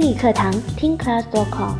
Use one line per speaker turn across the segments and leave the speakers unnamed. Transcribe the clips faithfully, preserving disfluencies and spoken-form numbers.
英语课堂听 class dot com。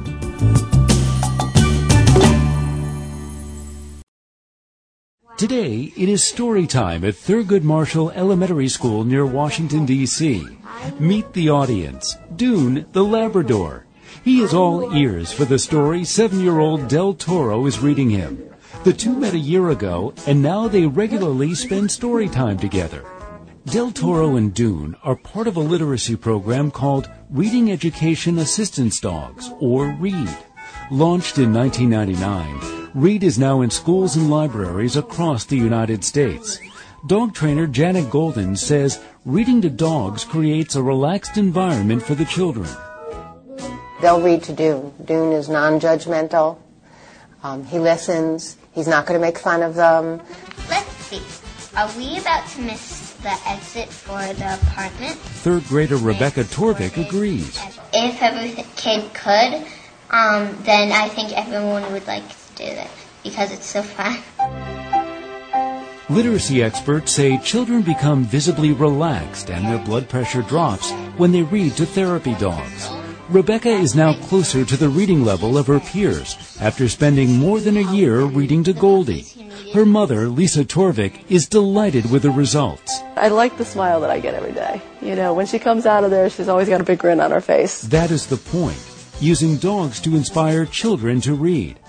Today, it is story time at Thurgood Marshall Elementary School near Washington, D C Meet the audience, Dune the Labrador. He is all ears for the story seven-year-old Del Toro is reading him. The two met a year ago, and now they regularly spend story time together. Del Toro and Dune are part of a literacy program called Reading Education Assistance Dogs, or READ. Launched in nineteen ninety-nine, READ is now in schools and libraries across the United States. Dog trainer Janet Golden says reading to dogs creates a relaxed environment for the children.
They'll read to Dune. Dune is non-judgmental. Um, he listens. He's not going to make fun of them.
Let's see. Are we about to miss the exit for the apartment?
Third grader Rebecca Torvik agrees.
If every kid could, um, then I think everyone would like to do that because it's so fun.
Literacy experts say children become visibly relaxed and their blood pressure drops when they read to therapy dogs. Rebecca is now closer to the reading level of her peers after spending more than a year reading to Goldie. Her mother, Lisa Torvik, is delighted with the results.
I like the smile that I get every day. You know, when she comes out of there, she's always got a big grin on her face.
That is the point, using dogs to inspire children to read.